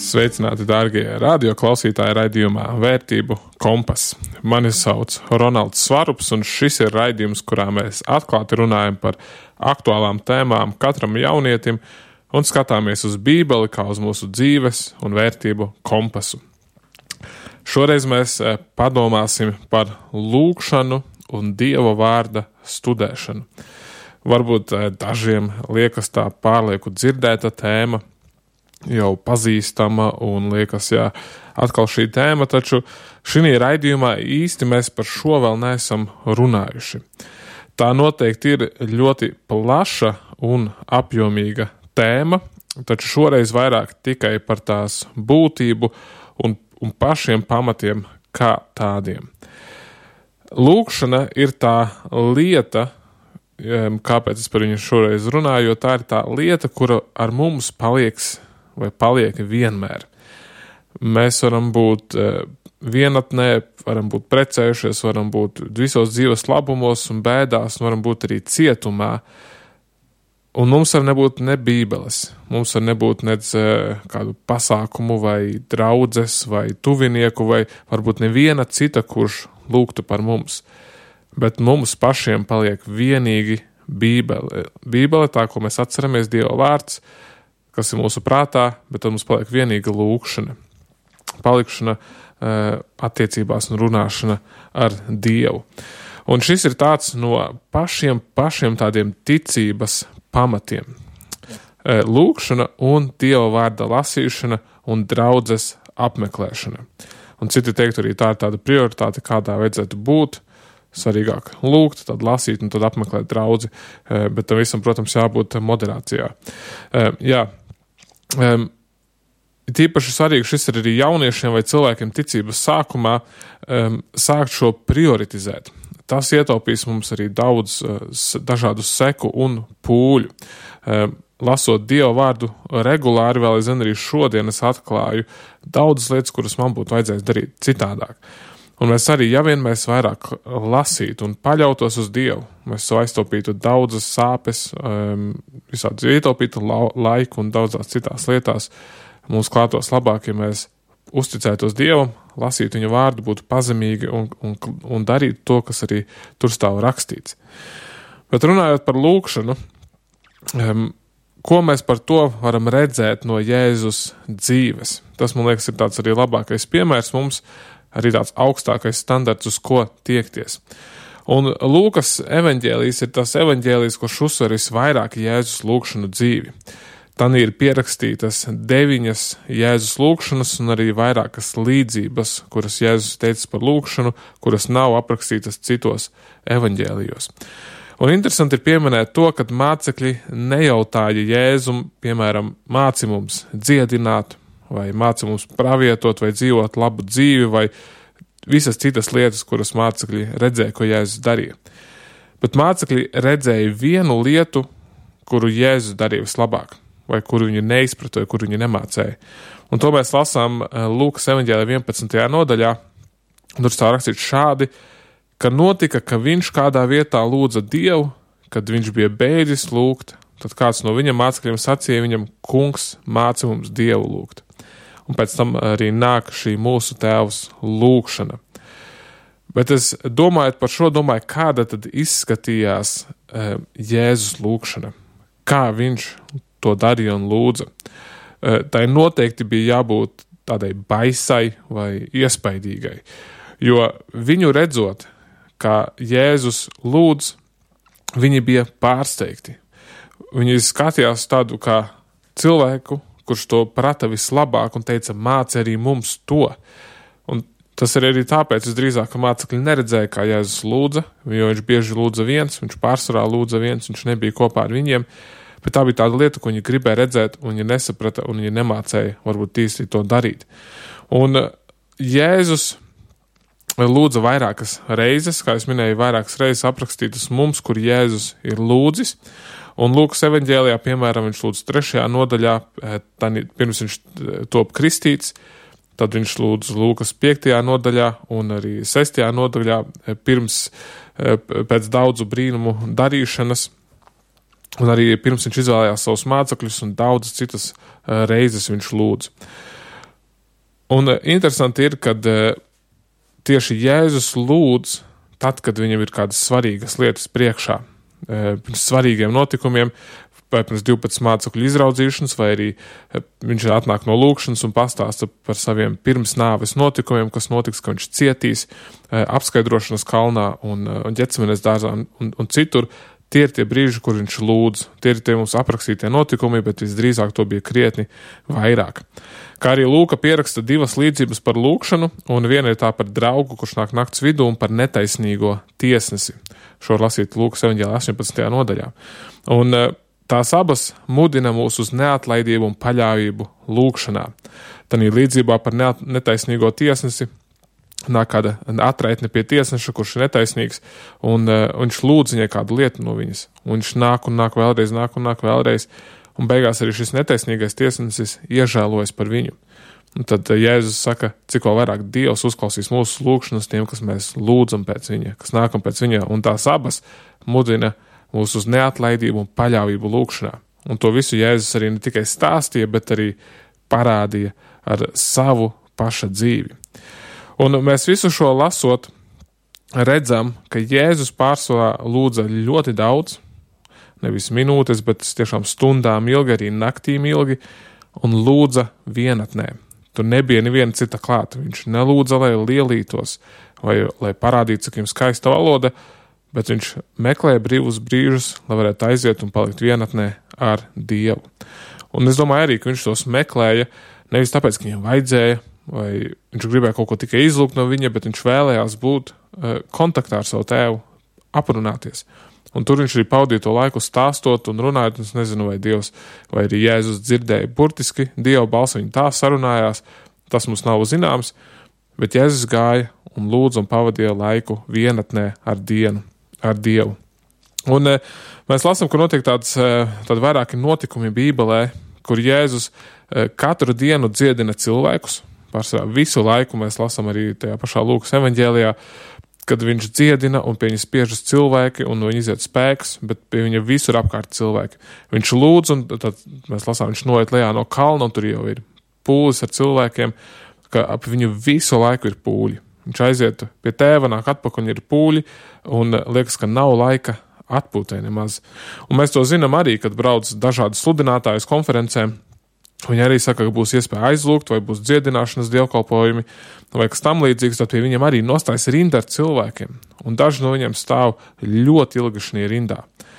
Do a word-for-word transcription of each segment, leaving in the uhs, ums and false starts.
Sveicināti, dārgie radio klausītāji raidījumā Vērtību kompas. Mani sauc Ronalds Svarups, un šis ir raidījums, kurā mēs atklāti runājam par aktuālām tēmām katram jaunietim un skatāmies uz Bībeli kā uz mūsu dzīves un vērtību kompasu. Šoreiz mēs padomāsim par lūgšanu un Dieva vārda studēšanu. Varbūt dažiem liekas tā pārlieku dzirdēta tēma, jau pazīstama un liekas, jā, atkal šī tēma, taču šī raidījumā īsti mēs par šo vēl neesam runājuši. Tā noteikti ir ļoti plaša un apjomīga tēma, taču šoreiz vairāk tikai par tās būtību un, un pašiem pamatiem kā tādiem. Lūgšana ir tā lieta, kāpēc es par viņu šoreiz runāju, jo tā ir tā lieta, kura ar mums palieks vai paliek vienmēr. Mēs varam būt vienatnē, varam būt precējušies, varam būt visos dzīves labumos un bēdās, un varam būt arī cietumā. Un mums var nebūt ne bībeles, mums var nebūt nec kādu pasākumu vai draudzes vai tuvinieku vai varbūt neviena cita, kurš lūgtu par mums. Bet mums pašiem paliek vienīgi bībele. Bībele, tā, ko mēs atceramies, Dieva vārds, kas ir mūsu prātā, bet tad mums paliek vienīga lūgšana, palikšana e, attiecībās un runāšana ar Dievu. Un šis ir tāds no pašiem, pašiem tādiem ticības pamatiem. E, lūgšana un Dieva vārda lasīšana un draudzes apmeklēšana. Un citi teikt arī tā ir tāda prioritāte, kādā vajadzētu būt, svarīgāk lūgt, tad lasīt un tad apmeklēt draudzi, bet tam visam, protams, jābūt moderācijā. Jā, tīpaši svarīgi šis ir arī jauniešiem vai cilvēkiem ticības sākumā sākt šo prioritizēt. Tas ietaupīs mums arī daudz dažādu seku un pūļu. Lasot Dieva vārdu regulāri, vēl aizvien arī šodien es atklāju daudzas lietas, kuras man būtu vajadzējis darīt citādāk. Un mēs arī, ja vien mēs vairāk lasītu un paļautos uz Dievu, mēs aiztaupītu daudzas sāpes, um, visādi ietaupītu la- laiku un daudzās citās lietās, mums klātos labāk, ja mēs uzticētos Dievam, lasītu viņa vārdu, būtu pazemīgi un, un, un darītu to, kas arī tur stāv rakstīts. Bet runājot par lūgšanu, um, ko mēs par to varam redzēt no Jēzus dzīves? Tas, man liekas, ir tāds arī labākais piemērs mums, arī tāds augstākais standarts, uz ko tiekties. Un Lūkas evaņģēlijs ir tas evaņģēlijs, kurš uzsver visvairāk Jēzus lūgšanu dzīvi. Tanī ir pierakstītas deviņas Jēzus lūgšanas un arī vairākas līdzības, kuras Jēzus teica par lūgšanu, kuras nav aprakstītas citos evaņģēlijos. Un interesanti ir pieminēt to, ka mācekļi nejautāja Jēzum, piemēram, māci mums dziedināt, vai māca mums pravietot, vai dzīvot labu dzīvi, vai visas citas lietas, kuras mācekļi redzēja, ko Jēzus darīja. Bet mācekļi redzēja vienu lietu, kuru Jēzus darīja vislabāk, vai kuru viņi neizpratoja, kuru viņi nemācēja. Un to mēs lasām Lūkas evaņģēlijā vienpadsmitajā nodaļā. Tur stāv rakstīts šādi, ka notika, ka viņš kādā vietā lūdza Dievu, kad viņš bija beidzis lūgt, tad kāds no viņa mācekļiem sacīja viņam, kungs, māci mums Dievu lūgt. Un pēc tam arī nāk šī mūsu tēvs lūgšana. Bet es domājot par šo, domāju, kāda tad izskatījās e, Jēzus lūgšana. Kā viņš to darīja un lūdza. E, tai noteikti bija jābūt tādai baisai vai iespaidīgai. Jo viņu redzot, kā Jēzus lūdz, viņi bija pārsteigti. Viņi skatījās tādu kā cilvēku, kurš to prata vislabāk un teica, māci arī mums to. Un tas ir arī tāpēc, es drīzāk, ka mācekļi neredzēja, kā Jēzus lūdza, jo viņš bieži lūdza viens, viņš pārsvarā lūdza viens, viņš nebija kopā ar viņiem, bet tā bija tāda lieta, ko viņi gribēja redzēt, un viņi nesaprata, un viņi nemācēja varbūt īsti to darīt. Un Jēzus lūdza vairākas reizes, kā es minēju, vairākas reizes aprakstītas mums, kur Jēzus ir lūdzis. Un Lūkas evaņģēlijā, piemēram, viņš lūdz trešajā nodaļā, tad pirms viņš top kristīts, tad viņš lūdz Lūkas piektajā nodaļā un arī sestajā nodaļā pirms, pēc daudzu brīnumu darīšanas, un arī pirms viņš izvēlējās savus mācekļus un daudzas citas reizes viņš lūdz. Un interesanti ir, kad tieši Jēzus lūdz tad, kad viņam ir kādas svarīgas lietas priekšā, pirms svarīgiem notikumiem, vai pirms divpadsmit mācekļu izraudzīšanas, vai arī viņš atnāk no lūkšanas un pastāsta par saviem pirms nāves notikumiem, kas notiks, ka viņš cietīs apskaidrošanas kalnā un, un Ģetsemenes dārzā un, un, un citur. Tie ir tie brīži, kur viņš lūdz. Tie ir tie mums aprakstītie notikumi, bet visdrīzāk to bija krietni vairāk. Kā arī Lūka pieraksta divas līdzības par lūkšanu, un viena ir tā par draugu, kurš nāk nakts vidū, un par netaisnīgo tiesnesi. Šo lasīt Lūkas evaņģēlijā astoņpadsmitajā nodaļā. Un tās abas mudina mūs uz neatlaidību un paļāvību lūkšanā. Tanī līdzībā par netaisnīgo tiesnesi nāk kāda atraitne pie tiesneša, kurš ir netaisnīgs, un uh, viņš lūdz viņai kādu lietu no viņas. Un viņš nāk un nāk vēlreiz, nāk un nāk vēlreiz, un beigās arī šis netaisnīgais tiesnesis iežēlojas par viņu. Un tad uh, Jēzus saka, cik vēl vairāk Dievs uzklausīs mūsu lūkšanas tiem, kas mēs lūdzam pēc viņa, kas nākam pēc viņa, un tās abas mudina mūs uz neatlaidību un paļāvību lūkšanā. Un to visu Jēzus arī ne tikai stāstīja, bet arī parādīja ar savu paša dzīvi. Un mēs visu šo lasot, redzam, ka Jēzus pārsvarā lūdza ļoti daudz, nevis minūtes, bet tiešām stundām ilgi, arī naktīm ilgi, un lūdza vienatnē. Tur nebija neviena cita klāta. Viņš nelūdza, lai lielītos, vai lai parādītu, cik viņam skaista valoda, bet viņš meklēja brīvus brīžus, lai varētu aiziet un palikt vienatnē ar Dievu. Un es domāju arī, ka viņš tos meklēja nevis tāpēc, ka viņam vajadzēja, vai viņš gribēja kaut ko tikai izlūgt no viņa, bet viņš vēlējās būt uh, kontaktā ar savu tēvu, aprunāties. Un tur viņš arī pavadīja to laiku stāstot un runājot, un es nezinu, vai Dievs, vai arī Jēzus dzirdēja burtiski Dieva balsi, viņi tā sarunājās, tas mums nav zināms, bet Jēzus gāja un lūdza un pavadīja laiku vienatnē ar dienu, ar Dievu. Un uh, mēs lasām, ka notiek tāds, uh, tādi vairāki notikumi Bībelē, kur Jēzus uh, katru dienu dziedina cilvēkus. Pārsvarā visu laiku mēs lasām arī tajā pašā Lūkas evaņģēlijā, kad viņš dziedina un pie viņa spiežas cilvēki un no viņa iziet spēks, bet pie viņa visur apkārt cilvēki. Viņš lūdz un tad mēs lasām, viņš noiet lejā no kalna un tur jau ir pūlis ar cilvēkiem, ka ap viņu visu laiku ir pūļi. Viņš aiziet pie tēva, nāk atpakaļ un ir pūļi un liekas, ka nav laika atpūtē nemaz. Un mēs to zinām arī, kad brauc dažādi sludinātāji uz konferencēm. Viņi arī saka, ka būs iespēja aizlūgt, vai būs dziedināšanas dievkalpojumi, vai kas tam līdzīgs, tad pie viņiem arī nostājas rinda ar cilvēkiem. Un daži no viņiem stāv ļoti ilgi šajā rindā.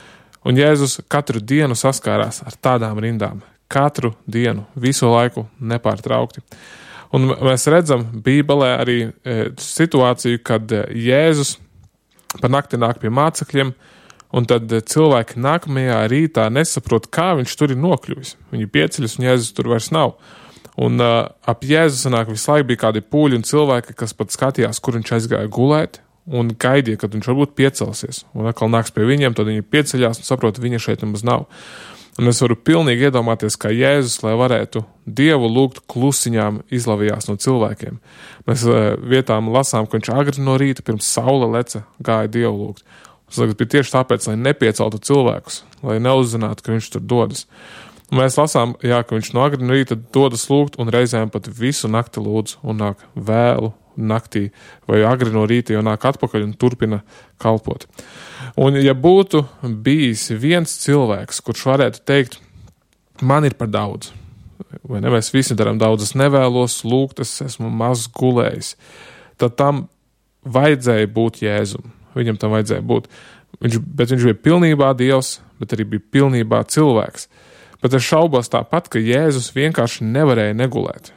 Un Jēzus katru dienu saskārās ar tādām rindām. Katru dienu, visu laiku nepārtraukti. Un mēs redzam Bībelē arī e, situāciju, kad Jēzus par nakti nāk pie mācekļiem, un tad cilvēki nākamajā rītā nesaprot, kā viņš tur ir nokļuvis. Viņi pieceļas un Jēzus tur vairs nav. Un uh, ap Jēzus sanāk visu laiku bija kādi pūļi un cilvēki, kas pat skatījās, kur viņš aizgāja gulēt, un gaidīja, kad viņš varbūt piecelsies. Un atkal nāks pie viņiem, tad viņi pieceļās un saprot, viņa šeit nemaz nav. Un es varu pilnīgi iedomāties, kā Jēzus, lai varētu Dievu lūgt klusiņām, izlavījās no cilvēkiem. Mēs uh, vietām lasām, ka viņš agri no rīta pirms saule leca gāja Dievu lūgt. Tas bija tieši tāpēc, lai nepieceltu cilvēkus, lai neuzzinātu, ka viņš tur dodas. Un mēs lasām, jā, ka viņš no agri no rīta dodas lūgt un reizēm pat visu nakti lūdz un nāk vēlu naktī vai agri no rīta jau nāk atpakaļ un turpina kalpot. Un ja būtu bijis viens cilvēks, kurš varētu teikt, man ir par daudz, vai ne, mēs visi darām daudz, es nevēlos lūgt, es esmu maz gulējis, tad tam vajadzēja būt Jēzum. Viņam tam vajadzēja būt. Viņš, bet viņš bija pilnībā Dievs, bet arī bija pilnībā cilvēks. Bet es šaubos tāpat, ka Jēzus vienkārši nevarēja negulēt.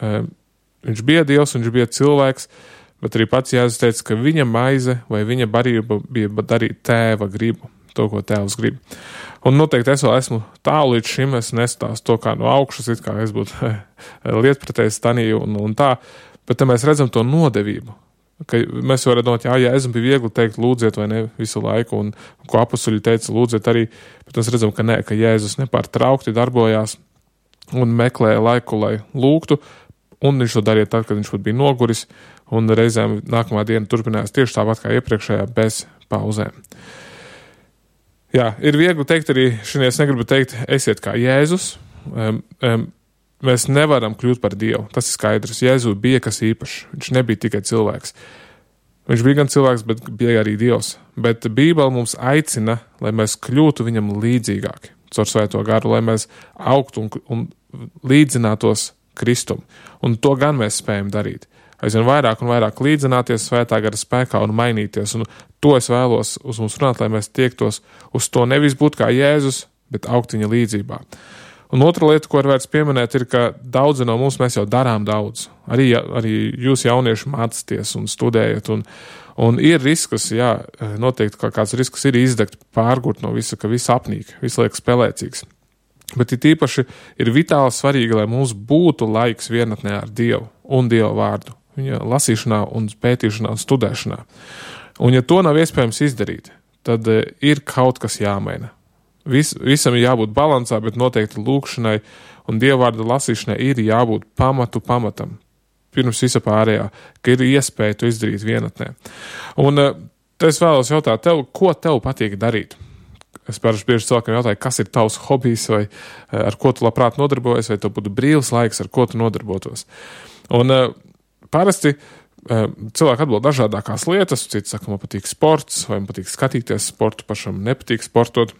Viņš bija Dievs, viņš bija cilvēks, bet arī pats Jēzus teica, ka viņa maize vai viņa barība bija darīt tēva gribu, to, ko tēvs grib. Un noteikti es vēl esmu tālu līdz šim, es nestāstu to kā no augšas, it kā es būtu lietpratējs tanīju un, un tā, bet te mēs redzam to nodevību. Ka mēs varam domāt, jā, Jēzum bija viegli teikt lūdziet vai ne visu laiku, un ko apustuļi teica lūdziet arī, bet mēs redzam, ka nē, ka Jēzus nepārtraukti darbojās un meklēja laiku, lai lūgtu, un viņš to darīja tad, kad viņš pat bija noguris, un reizēm nākamā diena turpinājās tieši tāpat kā iepriekšējā bez pauzēm. Jā, ir viegli teikt arī, šodien es negribu teikt, esiet kā Jēzus, um, um, mēs nevaram kļūt par Dievu. Tas ir skaidrs. Jēzu bija kas īpašs. Viņš nebija tikai cilvēks. Viņš bija gan cilvēks, bet bija arī Dievs. Bet Bībele mums aicina, lai mēs kļūtu viņam līdzīgāki caur Svēto garu, lai mēs augtu un, un līdzinātos Kristum. Un to gan mēs spējam darīt. Aizvien vairāk un vairāk līdzināties Svētā gara spēkā un mainīties. Un to es vēlos uz mums runāt, lai mēs tiektos uz to nevis būt kā Jēzus, bet augt viņa līdzībā. Un otra lieta, ko ir vērts pieminēt, ir, ka daudzi no mums mēs jau darām daudz. Arī, arī jūs jaunieši mācāties un studējat. Un, un ir risks, jā, noteikti kā kāds risks ir izdegt, pārgurt no visa, ka viss apnīk, viss liekas spēlēcīgs. Bet ir tīpaši ir vitāli svarīgi, lai mums būtu laiks vienatnē ar Dievu un Dieva vārdu, viņa lasīšanā un pētīšanā un studēšanā. Un ja to nav iespējams izdarīt, tad ir kaut kas jāmaina. Vis, visam ir jābūt balansā, bet noteikti lūkšanai un dievvvārda lasīšanai ir jābūt pamatu pamatam. Pirms visa pārējā, ka ir iespēja to izdarīt vienatnē. Un te es vēlos jautāt tev, ko tev patīk darīt? Es parasti bieži cilvēkam jautāju, kas ir tavs hobijs vai ar ko tu labprāt nodarbojies, vai tev būtu brīvs laiks, ar ko tu nodarbotos. Un parasti cilvēki atbild dažādākās lietas, citi saka, man patīk sports, vai man patīk skatīties sportu, pašam nepatīk sportot,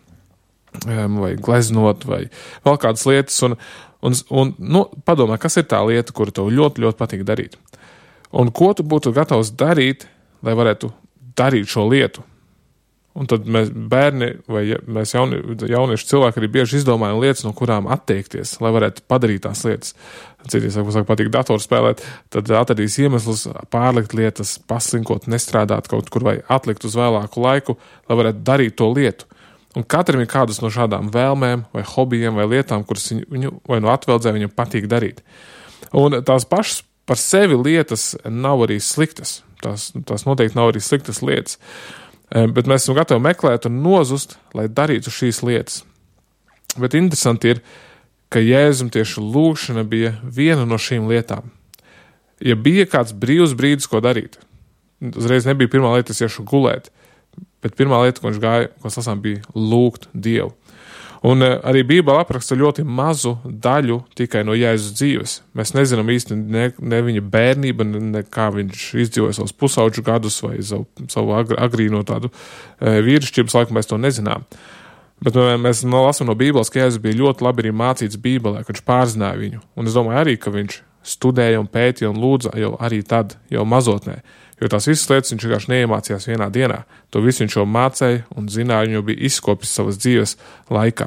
vai gleznot, vai vēl kādas lietas, un, un, un nu, padomā, kas ir tā lieta, kuru tev ļoti, ļoti patīk darīt. Un ko tu būtu gatavs darīt, lai varētu darīt šo lietu. Un tad mēs bērni vai mēs jauni, jaunieši cilvēki arī bieži izdomājam lietas, no kurām atteikties, lai varētu padarīt tās lietas. Citīs, ja saka, patīk datoru spēlēt, tad atradīs iemeslus pārlikt lietas, paslinkot, nestrādāt kaut kur vai atlikt uz vēlāku laiku, lai varētu darīt to lietu. Un katram ir kādas no šādām vēlmēm vai hobijiem vai lietām, kuras viņu, viņu vai no atveldzē viņam patīk darīt. Un tās pašas par sevi lietas nav arī sliktas. Tās, tās noteikti nav arī sliktas lietas. Bet mēs esam gatavi meklēt un nozust, lai darītu šīs lietas. Bet interesanti ir, ka Jēzum tieši lūkšana bija viena no šīm lietām. Ja bija kāds brīvs brīdis, ko darīt, uzreiz nebija pirmā lieta, es iešu gulēt. Bet pirmā lieta, ko viņš gāja, ko lasām, bija lūgt Dievu. Un arī Bībele apraksta ļoti mazu daļu tikai no Jēzus dzīves. Mēs nezinām īsti ne, ne viņa bērnība, ne, ne kā viņš izdzīvoja savus pusauģu gadus vai savu, savu agrīno tādu e, vīrišķības laiku, mēs to nezinām. Bet mēs lasām no Bībeles, ka Jēzus bija ļoti labi arī mācīts Bībelē, ka viņš pārzināja viņu. Un es domāju arī, ka viņš studēja un pētīja un lūdza jau arī tad, jau mazotnē. Jo tās visas lietas viņš vienkārši neiemācījās vienā dienā. To visu viņš jau mācēja un zināja, viņu bija izkopis savas dzīves laikā.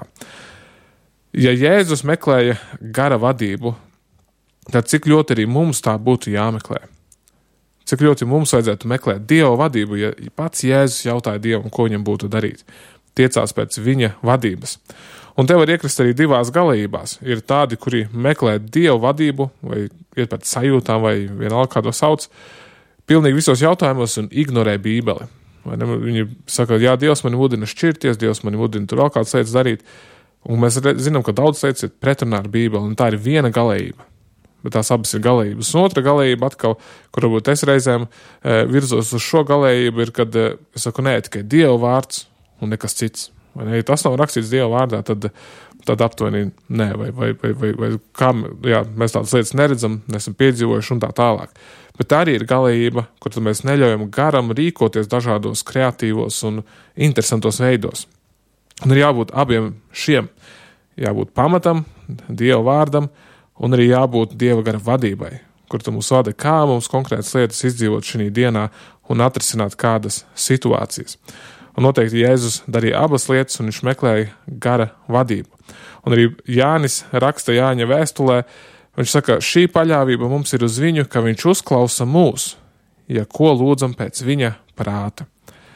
Ja Jēzus meklēja gara vadību, tad cik ļoti arī mums tā būtu jāmeklē? Cik ļoti mums vajadzētu meklēt Dieva vadību, ja pats Jēzus jautāja Dievam, ko viņam būtu darīt? Tiecās pēc viņa vadības. Un te var iekrist arī divās galējībās. Ir tādi, kuri meklē Dieva vadību, vai iet pēc sajūtām, vai vienalga kā to sauc, pilnīgi visos jautājumos un ignorē Bībeli. Vai ne? Viņi saka, jā, Dievs mani mudina šķirties, Dievs mani mudina tur vēl kādas lietas darīt. Un mēs zinām, ka daudz lietas ir pretrunā ar Bībeli, un tā ir viena galējība. Bet tās abas ir galējības. Un otra galējība atkal, kur varbūt es reizēm e, virzos uz šo galējību, ir, kad e, es saku, nē, tikai Dieva vārds un nekas cits. Vai ne? Ja tas nav rakstīts Dieva vārdā, tad, tad aptuveni nē, vai, vai, vai, vai, vai kā, jā, mēs tādas lietas neredzam, nesam piedzīvojuši un tā tālāk. Bet tā arī ir galējība, kur mēs neļaujam garam rīkoties dažādos kreatīvos un interesantos veidos. Un ir jābūt abiem šiem. Jābūt pamatam, Dieva vārdam, un arī jābūt Dieva gara vadībai, kur tu mums vada, kā mums konkrētas lietas izdzīvot šī dienā un atrisināt kādas situācijas. Un noteikti Jēzus darīja abas lietas, un viņš meklēja gara vadību. Un arī Jānis raksta Jāņa vēstulē, viņš saka, šī paļāvība mums ir uz viņu, ka viņš uzklausa mūs, ja ko lūdzam pēc viņa prāta.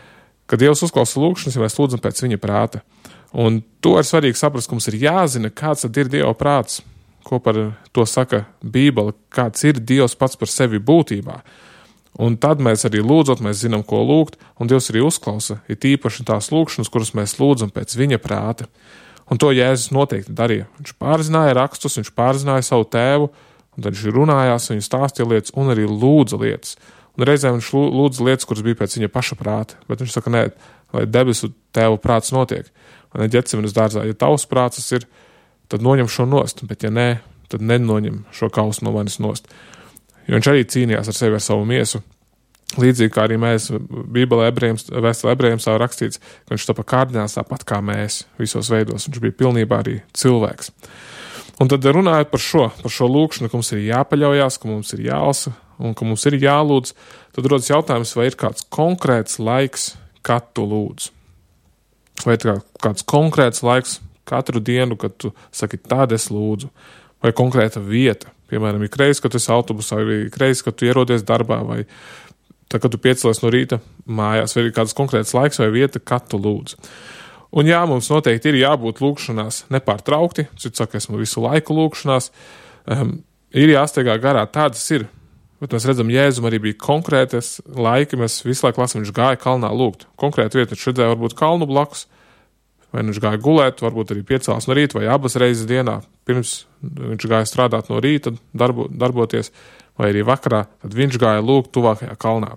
Kad Dievs uzklausa lūgšanas, ja mēs lūdzam pēc viņa prāta. Un to ir svarīgi saprast, ka mums ir jāzina, kāds tad ir Dieva prāts, ko par to saka Bībele, kāds ir Dievs pats par sevi būtībā. Un tad mēs arī lūdzot, mēs zinām, ko lūgt, un Dievs arī uzklausa, ir tīpaši tās lūgšanas, kuras mēs lūdzam pēc viņa prāta. Un to Jēzus noteikti darīja. Viņš pārzināja rakstus, viņš pārzināja savu tēvu, un tad viņš runājās, viņš stāstīja lietas un arī lūdza lietas. Un reizēm viņš lūdza lietas, kuras bija pēc viņa paša prāta, bet viņš saka, nē, lai debesu tēvu prāts notiek. Un Ģetsemanes dārzā, ja tavs prāts ir, tad noņem šo nost, bet ja nē, tad nenoņem šo kausu no manis nost. Jo viņš arī cīnījās ar sevi, ar savu miesu. Līdzīgi kā arī mēs, Bībelē ebrejiem, vēstulē ebrejiem savu rakstīts, ka viņš tapa kārdinās tāpat kā mēs visos veidos. Viņš bija pilnībā arī cilvēks. Un tad runājot par šo, par šo lūkšanu, ka mums ir jāpaļaujās, ka mums ir jālasa un ka mums ir jālūdz, tad rodas jautājums, vai ir kāds konkrēts laiks, kad tu lūdz. Vai ir kāds konkrēts laiks katru dienu, kad tu saki, tād es lūdzu. Vai konkrēta vieta. Piemēram, ir reiz, kad tu esi autobusā, vai ir reiz, kad tu ierodies darbā, vai tad, kad tu piecelies no rīta mājās, vai ir kāds konkrēts laiks vai vieta, kad tu lūdz. Un jā, mums noteikti ir jābūt lūkšanās nepārtraukti, cits saka, esmu visu laiku lūkšanās, um, ir jāsteigā garā, tādas ir, bet mēs redzam, Jēzum arī bija konkrētas laiki, mēs visu laiku lasām, viņš gāja kalnā lūgt. Konkrēta vieta, viņš redzēja varbūt kalnu blakus, vai viņš gāja gulēt, varbūt arī piecēlās no rīta, vai abas reizes dienā, pirms viņš gāja strādāt no rīta, darbo, darboties, vai arī vakarā, tad viņš gāja lūgt tuvākajā kalnā.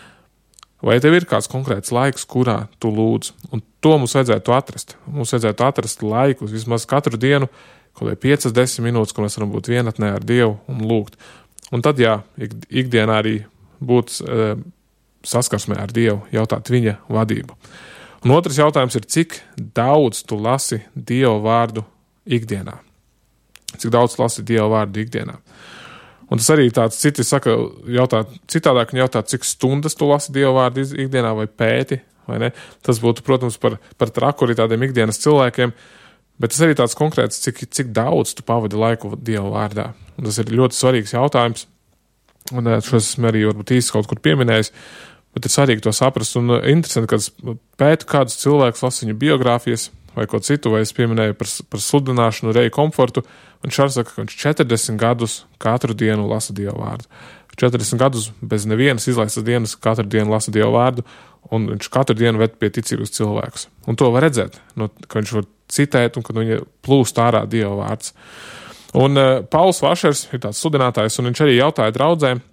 Vai tev ir kāds konkrēts laiks, kurā tu lūdz? Un to mums vajadzētu atrast. Mums vajadzētu atrast laiku, vismaz katru dienu, kaut vai piecas, desmit minūtes, kur mēs varam būt vienatnē ar Dievu un lūgt. Un tad, jā, ik, ikdienā arī būt e, saskarsmē ar Dievu, jautāt viņa vadību. Un otrs jautājums ir, cik daudz tu lasi Dieva vārdu ikdienā? Cik daudz tu lasi Dieva vārdu ikdienā? Un tas arī tāds, citi saka, jautā, citādāk viņi jautā, cik stundas tu lasi Dieva vārdu ikdienā vai pēti, vai ne? Tas būtu, protams, par, par traku arī tādiem ikdienas cilvēkiem, bet tas arī tāds konkrēts, cik, cik daudz tu pavadi laiku Dieva vārdā. Un tas ir ļoti svarīgs jautājums, un šos esmu arī varbūt īsti kaut kur pieminējis, bet ir svarīgi to saprast, un interesanti, kad pētu kādus cilvēkus, lasu viņu biogrāfijas vai ko citu, vai es pieminēju par, par sludināšanu, Reju Komfortu, un šāds saka, ka viņš četrdesmit gadus katru dienu lasa Dieva vārdu. četrdesmit gadus bez nevienas izlaistas dienas katru dienu lasa Dieva vārdu, un viņš katru dienu ved pie ticības cilvēkus. Un to var redzēt, no, ka viņš var citēt, un kad viņa plūst ārā Dieva vārds. Un uh, Pauls Vašers ir tāds sludinātājs, un viņš arī jautāja draudzēm,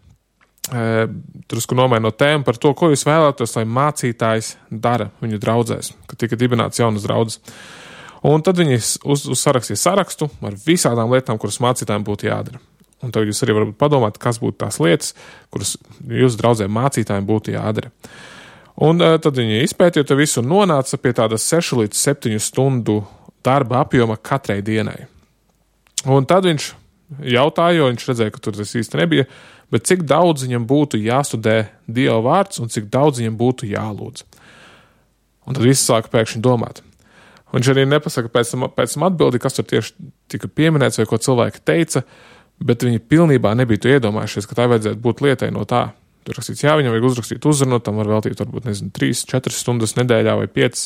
drusku nomainot tēmu par to, ko jūs vēlētos, lai mācītājs dara viņu draudzēs, kad tika dibināts jaunas draudzes. Un tad viņi uz, uzsarakstīja sarakstu ar visādām lietām, kuras mācītājiem būtu jādara. Un tad jūs arī varat padomāt, kas būtu tās lietas, kuras jūsu draudzēm mācītājiem būtu jādara. Un tad viņi izpētīja to visu un nonāca pie tādas sešu līdz septiņu stundu darba apjoma katrai dienai. Un tad viņš jautāja, jo viņš redzēja, ka tur tas īsti nebija, bet cik daudz viņam būtu jāstudē Dieva vārds un cik daudz viņam būtu jālūdz. Un tad viss sāka pēkšņi domāt. Un viņš arī nepasaka pēc tam, pēc tam atbildi, kas tur tieši tika pieminēts vai ko cilvēki teica, bet viņi pilnībā nebija to iedomājušies, ka tā vajadzētu būt lietai no tā. Tur rakstīts, jā, viņam vajag uzrakstīt uzrunu, tam var veltīt varbūt, nezinu, trīs, četras stundas nedēļā vai piecas,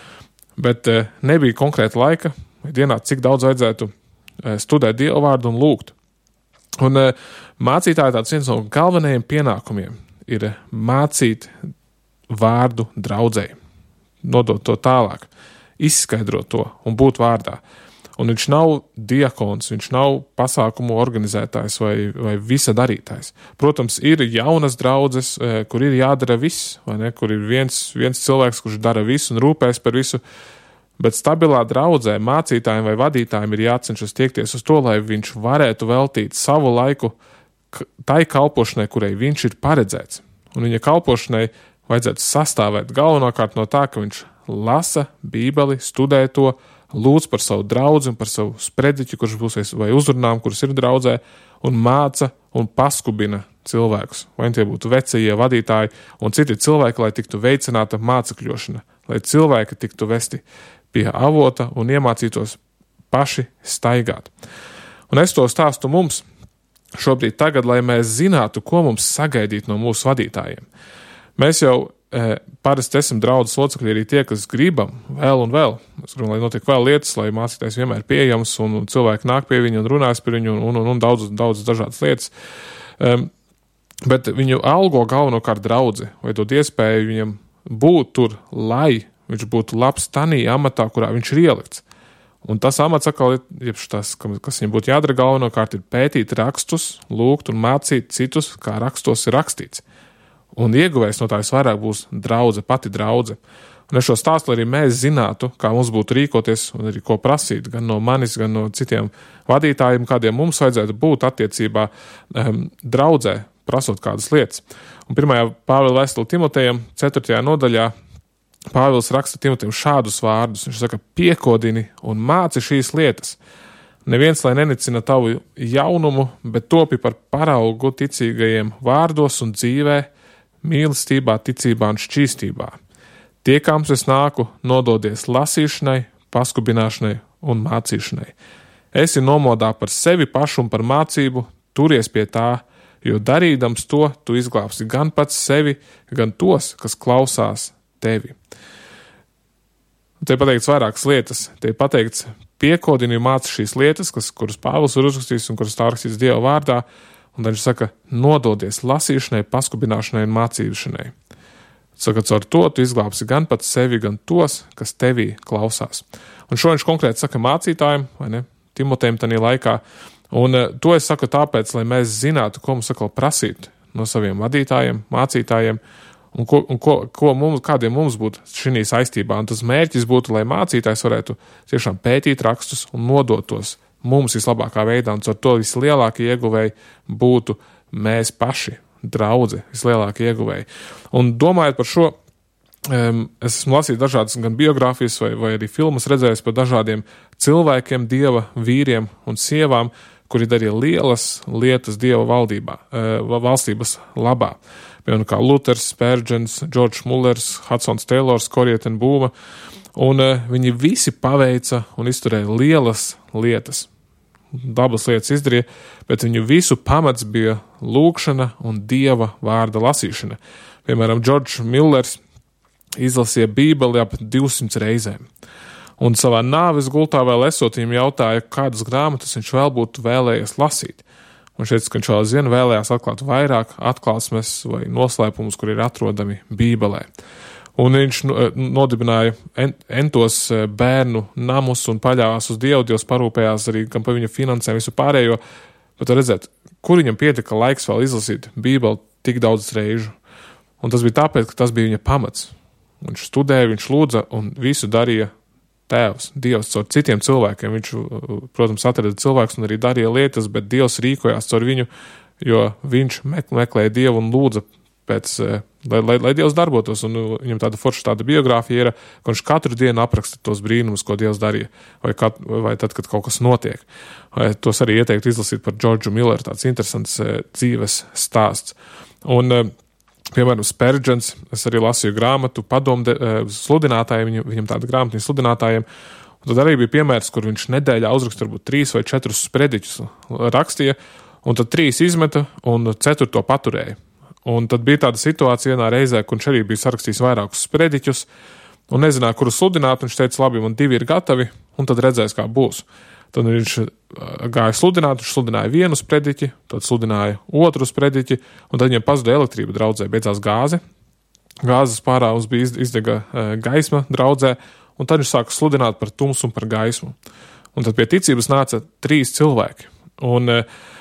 bet eh, nebija konkrēta laika vai dienā, cik daudz vajadzētu eh, studēt Dieva vārdu un lūgt. Un uh, mācītāji tāds viens no galvenajiem pienākumiem ir mācīt vārdu draudzēji, nodot to tālāk, izskaidrot to un būt vārdā. Un viņš nav diakons, viņš nav pasākumu organizētājs vai, vai visa darītājs. Protams, ir jaunas draudzes, kur ir jādara viss, vai ne? Kur ir viens, viens cilvēks, kurš dara visu un rūpēs par visu, bet stabilā draudzē mācītājiem vai vadītājiem ir jācenšas tiekties uz to, lai viņš varētu veltīt savu laiku tai kalpošanai, kurai viņš ir paredzēts. Un viņa kalpošanai vajadzētu sastāvēt galvenokārt no tā, ka viņš lasa Bībeli, studē to, lūdz par savu draudzi un par savu sprediķu, kurš būs vai uzrunām, kuras ir draudzē, un māca un paskubina cilvēkus. Vai tie būtu vecie vadītāji un citi cilvēki, lai tiktu veicināta mācekļošana, lai cilvēki tiktu vesti pie avota un iemācītos paši staigāt. Un es to stāstu mums šobrīd tagad, lai mēs zinātu, ko mums sagaidīt no mūsu vadītājiem. Mēs jau e, parasti esam draudzes locekļi arī tie, kas gribam vēl un vēl. Mēs gribam, lai notiek vēl lietas, lai mācītājs vienmēr pieejams un, un cilvēki nāk pie viņu un runājas par viņu un, un, un, un daudz, daudz dažādas lietas. Um, bet viņu algo galvenokārt draudzi vai dod iespēju viņam būt tur, lai viņš būtu labs tanī amatā, kurā viņš ir ielikts. Un tas amats atkal, tas, kas viņam būtu jādara galvenokārt, ir pētīt rakstus, lūgt un mācīt citus, kā rakstos ir rakstīts. Un ieguvējs no tā visvairāk būs draudze, pati draudze. Un es šo stāstu, lai arī mēs zinātu, kā mums būtu rīkoties un arī ko prasīt, gan no manis, gan no citiem vadītājiem, kādiem mums vajadzētu būt attiecībā um, draudzē, prasot kādas lietas. Un pirmajā Pāvila vēstulē Timotejam, ceturtajā nodaļā, Pāvils raksta Timotejam šādus vārdus. Viņš saka, piekodini un māci šīs lietas. Neviens, lai nenicina tavu jaunumu, bet topi par paraugu ticīgajiem vārdos un dzīvē, mīlestībā, ticībā un šķīstībā. Tiekams es nāku, nododies lasīšanai, paskubināšanai un mācīšanai. Esi nomodā par sevi pašu un par mācību, turies pie tā, jo darīdams to, tu izglābsi gan pats sevi, gan tos, kas klausās tevi. Te ir pateikts vairākas lietas. Te ir pateikts piekodini un māci šīs lietas, kas, kuras Pāvils ir uzrakstījis un kuras tā rakstīts Dieva vārdā, un tad viņš saka, nododies lasīšanai, paskubināšanai un mācīšanai. Saka, caur to tu izglābsi gan pats sevi, gan tos, kas tevī klausās. Un šo viņš konkrēti saka mācītājiem, vai ne, Timotejam tanī laikā. Un uh, to es saku tāpēc, lai mēs zinātu, ko mums atkal prasīt no saviem vadītājiem, mācītājiem, un, ko, un ko, ko mums, kādiem mums būtu šī saistībā. Un tas mērķis būtu, lai mācītājs varētu tiešām pētīt rakstus un nodot tos mums vislabākā veidā, un caur to vislielākie ieguvēji būtu mēs paši. Draudze, vislielākie ieguvēji. Un domājot par šo, um, es esmu lasījis dažādas gan biogrāfijas vai, vai arī filmas redzējis par dažādiem cilvēkiem, Dieva vīriem un sievām, kuri darīja lielas lietas Dieva valdībā, uh, valstības labā. Piemēram, kā Luters, Spurgeons, George Mullers, Hudsons Taylors, Corrie ten Boome, un uh, viņi visi paveica un izturēja lielas lietas. Dabas lietas izdarīja, bet viņu visu pamats bija lūkšana un Dieva vārda lasīšana. Piemēram, George Millers izlasīja Bībeli ap divsimt reizēm. Un savā nāves gultā vēl esot viņam jautāja, kādas grāmatas viņš vēl būtu vēlējies lasīt. Un šeit, ka viņš vēl zina, vēlējās atklāt vairāk atklāsmes vai noslēpumus, kur ir atrodami Bībelē. Un viņš nodibināja entos bērnu namus un paļāvās uz Dievu. Dievs parūpējās arī gan par viņa finansēm, visu pārējo. Bet redzēt, kur viņam pietika laiks vēl izlasīt Bībeli tik daudz reižu. Un tas bija tāpēc, ka tas bija viņa pamats. Viņš studēja, viņš lūdza un visu darīja Tēvs, Dievs caur citiem cilvēkiem. Viņš, protams, atrada cilvēkus un arī darīja lietas, bet Dievs rīkojās caur viņu, jo viņš meklēja Dievu un lūdza pēc, lai, lai, lai Dievs darbotos, un viņam tāda forša tāda biogrāfija ir, ka viņš katru dienu apraksta tos brīnumus, ko Dievs darīja, vai, kat, vai tad, kad kaut kas notiek. Vai tos arī ieteiktu izlasīt par Georgeu Milleru, tāds interesants dzīves stāsts. Un, piemēram, Spurgeons, es arī lasīju grāmatu padomde, sludinātājiem, viņam, viņam tāda grāmata sludinātājiem, un tad arī bija piemērs, kur viņš nedēļā uzraksta varbūt trīs vai četrus sprediķus rakstīja, un tad trīs izmeta un ceturto paturēja. Un tad bija tāda situācija vienā reizē, kur viņš arī bija sarakstījis vairākus sprediķus un nezināja, kuru sludināt. Viņš teica, labi, man divi ir gatavi, un tad redzēs, kā būs. Tad viņš gāja sludināt, viņš sludināja vienu sprediķi, tad sludināja otru sprediķi, un tad viņam pazuda elektrība draudzē, beidzās gāze. Gāzes pārāvums bija izdega gaisma draudzē, un tad viņš sāka sludināt par tumsu un par gaismu. Un tad pie ticības nāca trīs cilvēki. Un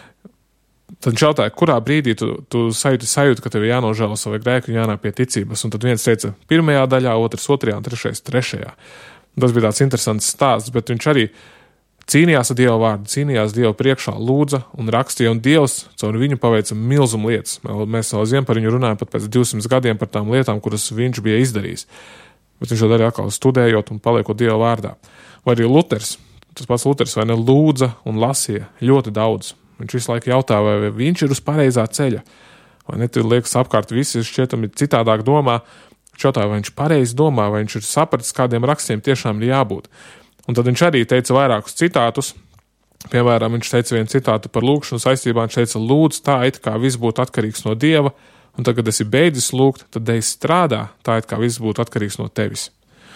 tad viņš jautāja, kurā brīdī tu, tu sajūti sajūti, ka tev jānožēlo savu grēku un jānāk pie ticības. Un tad viens teica pirmajā daļā, otrs otrajā un trešais trešajā. Tas bija tāds interesants stāsts, bet viņš arī cīnījās ar Dieva vārdu, cīnījās Dieva priekšā, lūdza un rakstīja, un Dievs caur viņu paveica milzumu lietas. Mēs vēl ziem par viņu runājam pat pēc divsimt gadiem par tām lietām, kuras viņš bija izdarījis. Bet viņš to darīja atkal studējot un paliekot Dieva vārdā. Vai arī Luters, tas pats Luters, vai ne, lūdza un lasīja ļoti daudz. Viņš visu laiku jautā, vai viņš ir uz pareizā ceļa. Vai ne, tur liekas apkārt visi šķietami citādāk domā. Viņš jautā, vai viņš pareizi domā, vai viņš ir sapratis, kādiem rakstiem tiešām ir jābūt. Un tad viņš arī teica vairākus citātus. Piemēram, viņš teica vienu citātu par lūkšanu saistībā. Viņš teica, lūdz tā, it kā viss būtu atkarīgs no Dieva, un tad, kad esi beidzis lūgt, tad ej strādā tā, it kā viss būtu atkarīgs no tevis.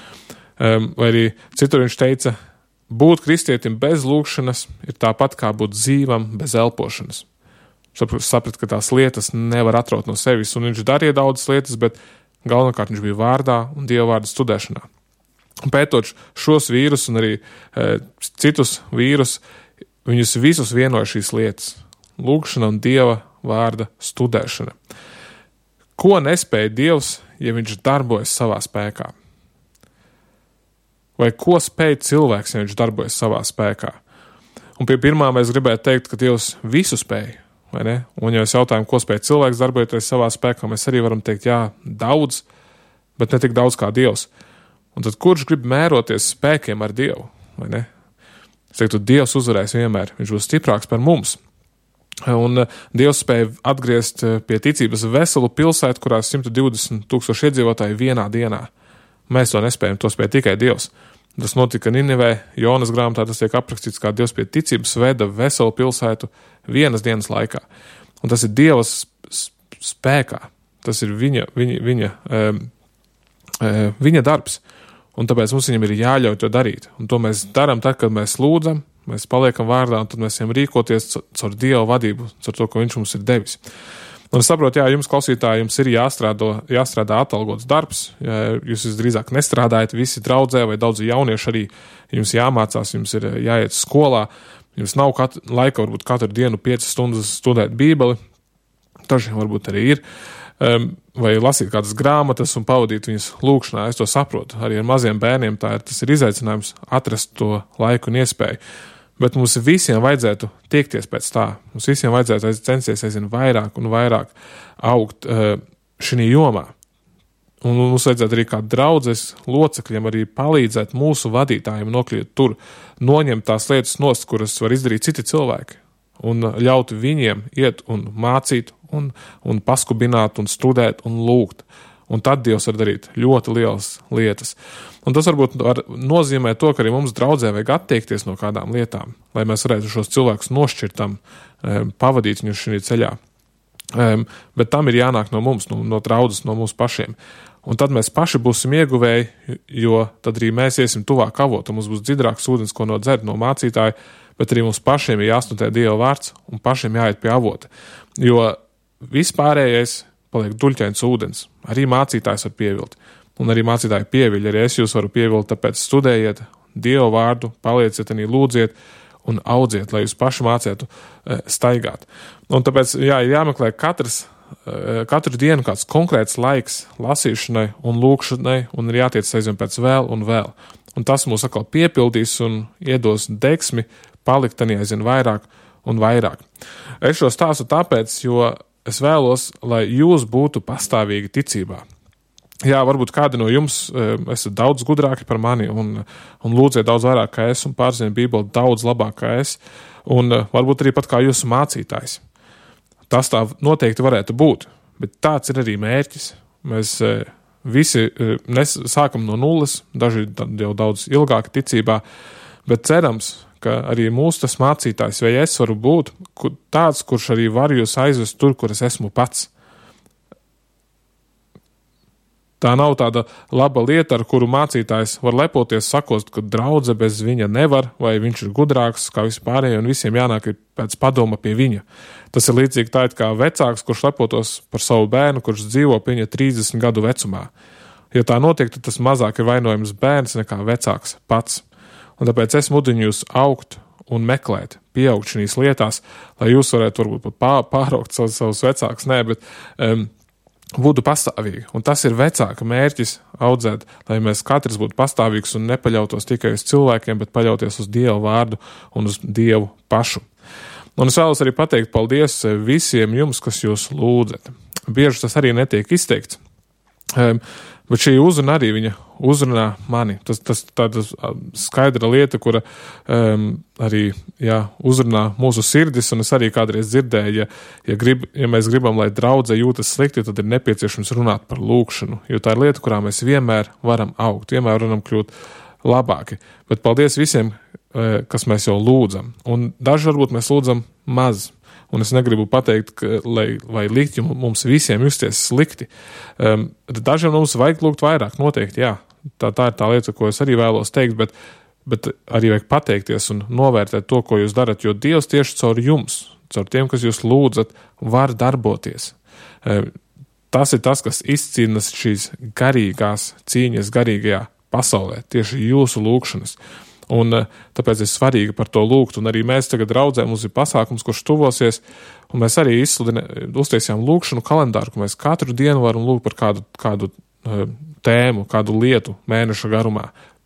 Um, vai arī citur viņš teica, būt kristietim bez lūkšanas ir tāpat kā būt dzīvam bez elpošanas. Saprat, ka tās lietas nevar atraut no sevis, un viņš darīja daudzas lietas, bet galvenokārt viņš bija vārdā un Dieva vārda studēšanā. Un pētot šos vīrus un arī e, citus vīrus, viņus visus vienoja šīs lietas. Lūkšana un Dieva vārda studēšana. Ko nespēja Dievs, ja viņš darbojas savā spēkā? vai ko spēj cilvēks, ja viņš darbojas savā spēkā. Un pie pirmā mēs gribētu teikt, ka Dievs visu spēj, vai ne? Un ja es jautājumu, ko spēj cilvēks darbojoties savā spēkā, mēs arī varam teikt, jā, daudz, bet ne tik daudz kā Dievs. Un tad kurš grib mēroties spēkiem ar Dievu, vai ne? Es teiktu, Dievs uzvarēs vienmēr, viņš būs stiprāks par mums. Un Dievs spēja atgriezt pie ticības veselu pilsētu, kurā simt divdesmit tūkstoši iedzīvotāji vienā dienā. Mēs to nespējam, to spēja tikai Dievs. Tas notika Ninivē, Jonas grāmatā tas tiek aprakstīts, kā Dievs pie ticības veda veselu pilsētu vienas dienas laikā. Un tas ir Dieva spēkā, tas ir viņa, viņa, viņa, um, viņa darbs. Un tāpēc mums viņam ir jāļauj to darīt. Un to mēs darām tad, kad mēs lūdzam, mēs paliekam vārdā, un tad mēs ejam rīkoties caur Dieva vadību, caur to, ko viņš mums ir devis. Un es saprotu, jā, jums, klausītāji, jums ir jāstrādā, jāstrādā atalgots darbs, ja jūs visdrīzāk nestrādājat visi draudzē, vai daudzi jaunieši arī jums jāmācās, jums ir jāiet skolā, jums nav katru, laika varbūt katru dienu piecas stundas studēt bībeli, dažiem varbūt arī ir, vai lasīt kādas grāmatas un pavadīt viņas lūkšanā, es to saprotu. Arī ar maziem bērniem tā ir, tas ir izaicinājums atrast to laiku un iespēju. Bet mums visiem vajadzētu tiekties pēc tā. Mums visiem vajadzētu censties aizvien vairāk un vairāk augt uh, šī jomā. Un mums vajadzētu arī kā draudzes locekļiem arī palīdzēt mūsu vadītājiem nokļūt tur, noņemt tās lietas nost, kuras var izdarīt citi cilvēki, un ļaut viņiem iet un mācīt, un, un paskubināt, un studēt, un lūgt. Un tad Dievs var darīt ļoti lielas lietas. Un tas varbūt var nozīmē to, ka arī mums draudzē vajag attiekties no kādām lietām, lai mēs varētu šos cilvēkus nošķirtam, pavadīt viņus šī ceļā. Bet tam ir jānāk no mums, no, no draudzes, no mums pašiem. Un tad mēs paši būsim ieguvēji, jo tad arī mēs iesim tuvāk avotu, mums būs dzidrāks ūdens, ko no dzert no mācītāja, bet arī mums pašiem ir jāstudē Dieva vārds un pašiem jāiet pie avota. Jo vispārējais paliek duļķains ūdens. Arī mācītājs var pievilt. Un arī mācītāji pieviļ, arī es jūs varu pievilt, tāpēc studējiet Dievu vārdu, palieciet arī lūdziet un audziet, lai jūs paši mācētu e, staigāt. Un tāpēc, jā, ir jāmeklē katrs, e, katru dienu kāds konkrēts laiks lasīšanai un lūkšanai, un ir jātiec aizvien pēc vēl un vēl. Un tas mūs atkal piepildīs un iedos deksmi palikt arī aizvien vairāk un vairāk. Es šo stāstu tāpēc, jo es vēlos, lai jūs būtu pastāvīgi ticībā. Jā, varbūt kādi no jums e, esat daudz gudrāki par mani un, un lūdziet daudz vairāk kā es un pārzina Bībeli daudz labāk kā es, un e, varbūt arī pat kā jūsu mācītājs. Tas tā noteikti varētu būt, bet tāds ir arī mērķis. Mēs e, visi e, nes, sākam no nulles, daži jau daudz ilgāk ticībā, bet cerams, ka arī mūsu tas mācītājs vai es varu būt kur, tāds, kurš arī var jūs aizvest tur, kur es esmu pats. Tā nav tāda laba lieta, ar kuru mācītājs var lepoties, sakot, ka draudze bez viņa nevar, vai viņš ir gudrāks kā vispārējie, un visiem jānāk pēc padoma pie viņa. Tas ir līdzīgi tā, kā vecāks, kurš lepotos par savu bērnu, kurš dzīvo pie viņa trīsdesmit gadu vecumā. Ja tā notiek, tad tas mazāk ir vainojams bērns nekā vecāks pats. Un tāpēc es mudinu jūs augt un meklēt, pieaugt šīs lietās, lai jūs varētu varbūt pat pāraugt savus, savus vecākus, nē, bet um, būtu pastāvīgi. Un tas ir vecāka mērķis audzēt, lai mēs katrs būtu pastāvīgs un nepaļautos tikai uz cilvēkiem, bet paļauties uz Dievu vārdu un uz Dievu pašu. Un es vēlos arī pateikt paldies visiem jums, kas jūs lūdzat. Bieži tas arī netiek izteikts. Um, Bet šī uzruna arī viņa uzrunā mani. Tas, tas tāda skaidra lieta, kura um, arī jā, uzrunā mūsu sirdis, un es arī kādreiz dzirdēju, ja, ja, grib, ja mēs gribam, lai draudze jūtas slikti, tad ir nepieciešams runāt par lūkšanu, jo tā ir lieta, kurā mēs vienmēr varam augt, vienmēr varam kļūt labāki. Bet paldies visiem, kas mēs jau lūdzam. Un daži varbūt mēs lūdzam maz. Un es negribu pateikt, ka, lai, vai likt mums visiem justies slikti. Um, dažiem mums vajag lūgt vairāk, noteikti, jā. Tā, tā ir tā lieta, ko es arī vēlos teikt, bet, bet arī vajag pateikties un novērtēt to, ko jūs darat, jo Dievs tieši caur jums, caur tiem, kas jūs lūdzat, var darboties. Um, tas ir tas, kas izcīna šīs garīgās cīņas garīgajā pasaulē, tieši jūsu lūkšanas. Un tāpēc ir svarīgi par to lūgt, un arī mēs tagad draudzē, mums ir pasākums, kurš tuvosies, un mēs arī uztaisījām lūkšanu kalendāru, ka mēs katru dienu varam lūgt par kādu, kādu uh, tēmu, kādu lietu mēneša garumā.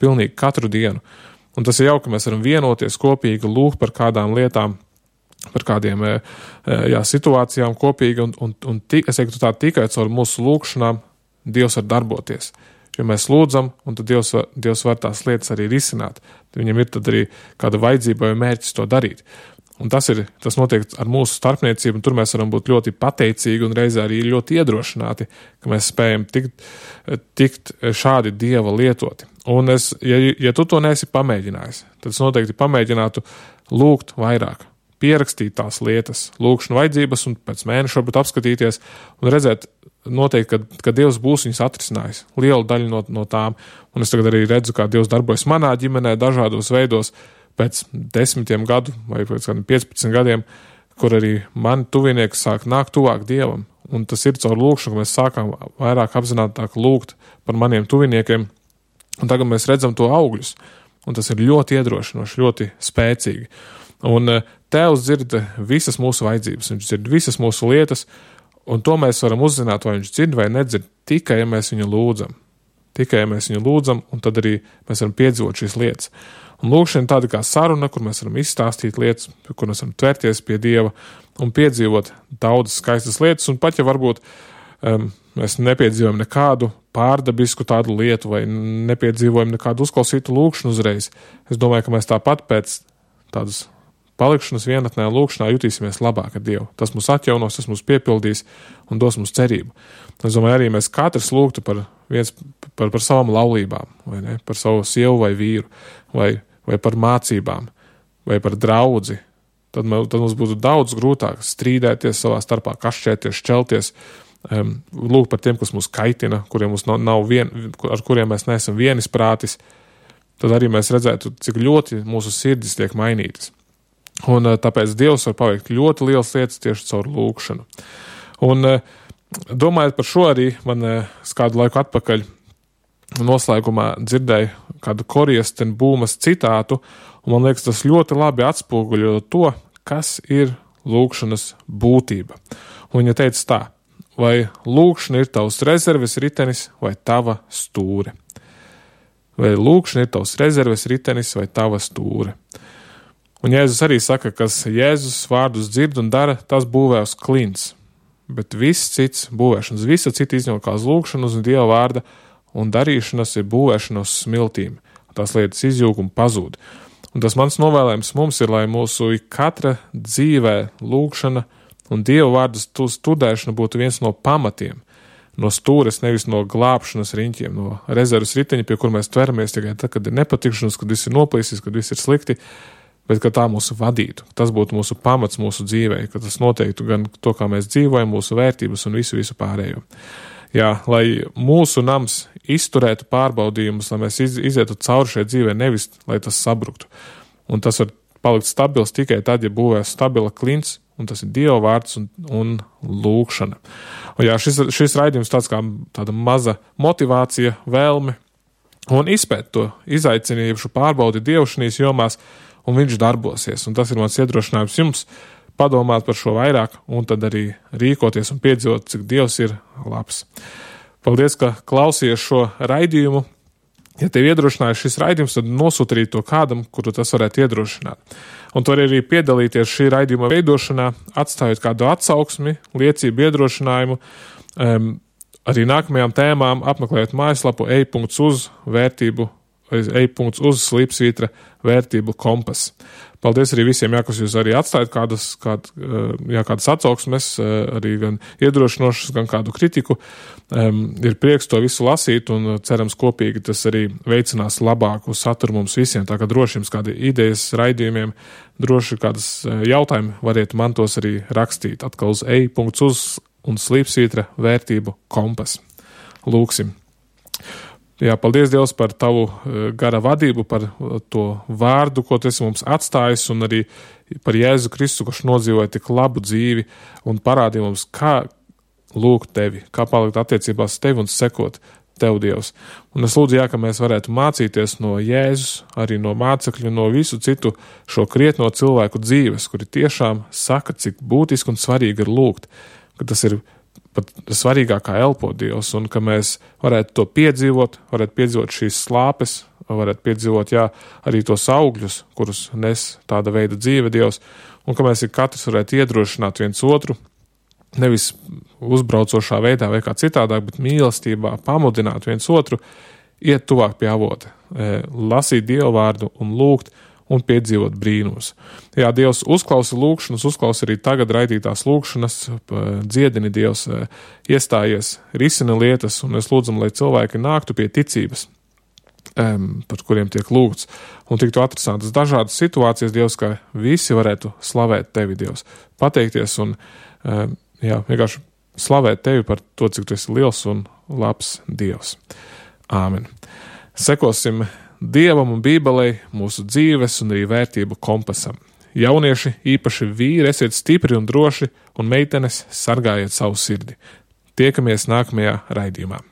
pilnīgi katru dienu. Un tas ir jauki, ka mēs varam vienoties kopīgi, lūgt par kādām lietām, par kādiem jā, situācijām kopīgi, un, un, un tik, es teiktu tā tikai caur mūsu lūgšanām Dievs var darboties. Jo mēs lūdzam, un tad Dievs, Dievs var tās lietas arī risināt. Viņam ir tad arī kāda vajadzība vai mērķis to darīt. Un tas, ir, tas notiek ar mūsu starpniecību, un tur mēs varam būt ļoti pateicīgi un reizē arī ļoti iedrošināti, ka mēs spējam tikt, tikt šādi Dieva lietoti. Un es, ja, ja tu to neesi pamēģinājis, tad es noteikti pamēģinātu lūgt vairāk, pierakstīt tās lietas, lūgšanu vajadzības un pēc mēneša varbūt apskatīties un redzēt noteikti, ka, ka Dievs būs viņas atrisinājis, lielu daļu no, no tām. Un es tagad arī redzu, kā Dievs darbojas manā ģimenē dažādos veidos pēc desmitiem gadu vai pēc kādiem piecpadsmit gadiem, kur arī mani tuvinieki sāk nākt tuvāk Dievam. Un tas ir caur lūgšanu, ka mēs sākām vairāk apzinātāk lūgt par maniem tuviniekiem. Un tagad mēs redzam to augļus. Un tas ir ļoti iedrošinoši, ļoti spēcīgi. Un Tēvs dzird visas mūsu vajadzības, viņš dzird visas mūsu lietas, un to mēs varam uzzināt, vai viņš dzird vai nedzird, tikai, ja mēs viņu lūdzam. Tikai, ja mēs viņu lūdzam, un tad arī mēs varam piedzīvot šīs lietas. Un lūgšana ir tāda kā saruna, kur mēs varam izstāstīt lietas, kur mēs varam tvērties pie Dieva un piedzīvot daudzas skaistas lietas, un pat ja varbūt um, mēs nepiedzīvojam nekādu pārdabisku tādu lietu vai nepiedzīvojam nekādu uzklausītu lūgšanu uzreiz, es domāju, ka mēs tāpat pēc tādas palikšanas vienatnē un lūkšanā jutīsimies labāk ar Dievu. Tas mūs atjaunos, tas mūs piepildīs un dos mums cerību. Es domāju, arī mēs katrs lūgtu par, viens, par, par savām laulībām, vai ne? Par savu sievu vai vīru, vai, vai par mācībām, vai par draudzi. Tad, man, tad mums būtu daudz grūtāk strīdēties savā starpā, kašķēties, šķelties, um, lūgt par tiem, kas mūs kaitina, kuriem mums nav, nav vien, ar kuriem mēs neesam vienisprātis. Tad arī mēs redzētu, cik ļoti mūsu sirdis tiek mainītas. Un tāpēc Dievs var paveikt ļoti lielas lietas tieši caur lūgšanu. Un domājot par šo arī, man kādu laiku atpakaļ noslēgumā dzirdēju kādu Korijas ten Būmas citātu, un man liekas, tas ļoti labi atspoguļo to, kas ir lūgšanas būtība. Un viņa teica tā, vai lūgšana ir tavs rezerves ritenis vai tava stūre? Vai lūgšana ir tavs rezerves ritenis vai tava stūre? Un Jēzus arī saka, kas Jēzus vārdus dzird un dara, tas būvē uz klints. Bet viss cits būvēšanas, visa cita izņemot kā uz lūgšanas un Dieva vārda un darīšanas ir būvēšana uz smiltīm. Tās lietas izjūg un pazūd. Un tas mans novēlējums mums ir, lai mūsu katra dzīvē lūgšana un Dieva vārdas studēšana būtu viens no pamatiem, no stūres, nevis no glābšanas riņķiem, no rezervas riteņa, pie kur mēs tveramies tikai tad, kad ir nepatikšanas, kad viss ir noplīsis, kad viss ir slikti, bet ka tā mūsu vadītu. Tas būtu mūsu pamats mūsu dzīvē, ka tas noteiktu gan to, kā mēs dzīvojam, mūsu vērtības un visu, visu pārējo. Jā, lai mūsu nams izturētu pārbaudījumus, lai mēs izietu cauri šai dzīvē, nevis, lai tas sabruktu. Un tas var palikt stabils tikai tad, ja būvēs stabila klints, un tas ir Dieva vārds un, un lūgšana. Un jā, šis, šis raidījums tāds kā tāda maza motivācija, vēlme, un izpēt to izaicinājušu pārbaudi Dievu šīs jomās, un viņš darbosies. Un tas ir mans iedrošinājums jums padomāt par šo vairāk, un tad arī rīkoties un piedzīvot, cik Dievs ir labs. Paldies, ka klausījies šo raidījumu. Ja tev iedrošināja šis raidījums, tad nosūti arī to kādam, kuru tas varētu iedrošināt. Un tu vari arī piedalīties šī raidījuma veidošanā, atstājot kādu atsauksmi, liecību, iedrošinājumu. Um, arī nākamajām tēmām apmeklējot mājaslapu ej punkts uz vērtību, ej punkts uz slīpsvītra vērtību kompas. Paldies arī visiem, jā, kas jūs arī atstājat kādas, kād, jā, kādas atsauksmes, arī gan iedrošinošas, gan kādu kritiku. Um, ir prieks to visu lasīt un cerams kopīgi tas arī veicinās labāku saturu mums visiem. Tā kā droši jums kādi idejas raidījumiem, droši kādas jautājumi variet man tos arī rakstīt. Atkal uz ej punkts uz un slīpsvītra vērtību kompas. Lūksim. Jā, paldies Dievs par tavu gara vadību, par to vārdu, ko tu esi mums atstājis, un arī par Jēzu Kristu, kurš nodzīvoja tik labu dzīvi un parādīja mums, kā lūgt tevi, kā palikt attiecībās tevi un sekot tev, Dievs. Un es lūdzu, jā, ka mēs varētu mācīties no Jēzus, arī no mācekļu, no visu citu šo krietno cilvēku dzīves, kuri tiešām saka, cik būtiski un svarīgi ir lūgt, ka tas ir pat svarīgākā elpot Dievs, un ka mēs varētu to piedzīvot, varētu piedzīvot šīs slāpes varētu piedzīvot, jā, arī tos augļus, kurus nes tāda veida dzīve Dievs, un ka mēs katrs varētu iedrošināt viens otru, nevis uzbraucošā veidā vai kā citādāk, bet mīlestībā pamudināt viens otru, iet tuvāk pie avota, lasīt Dievu vārdu un lūgt un piedzīvot brīnumus. Jā, Dievs uzklausa lūkšanas, uzklausa arī tagad raidītās lūkšanas, dziedini Dievs, iestājies, risina lietas, un mēs lūdzam, lai cilvēki nāktu pie ticības, par kuriem tiek lūgts, un tiktu atrisināt dažādas situācijas, Dievs, kā visi varētu slavēt Tevi, Dievs, pateikties un, jā, vienkārši slavēt Tevi par to, cik Tu esi liels un labs Dievs. Āmen. Sekosim Dievam un Bībelei, mūsu dzīves un arī vērtību kompasam. Jaunieši, īpaši vīri, esiet stipri un droši, un meitenes sargājiet savu sirdi. Tiekamies nākamajā raidījumā.